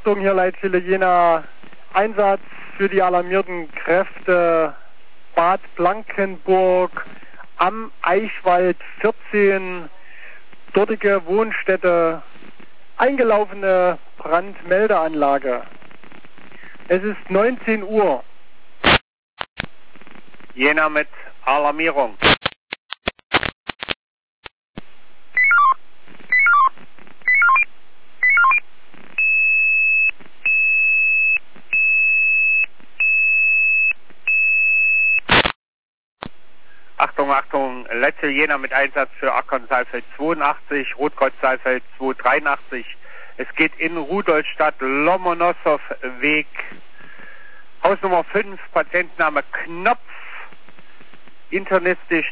Achtung, hier Leitstelle Jena, Einsatz für die alarmierten Kräfte Bad Blankenburg am Eichwald 14, dortige Wohnstätte, eingelaufene Brandmeldeanlage. Es ist 19 Uhr. Jena mit Alarmierung. Achtung, Achtung, letzte Jena mit Einsatz für Akkon Saalfeld 82, Rotkreuz Saalfeld 283. Es geht in Rudolstadt, Lomonossow-Weg, Hausnummer 5, Patientenname Knopf, internistisch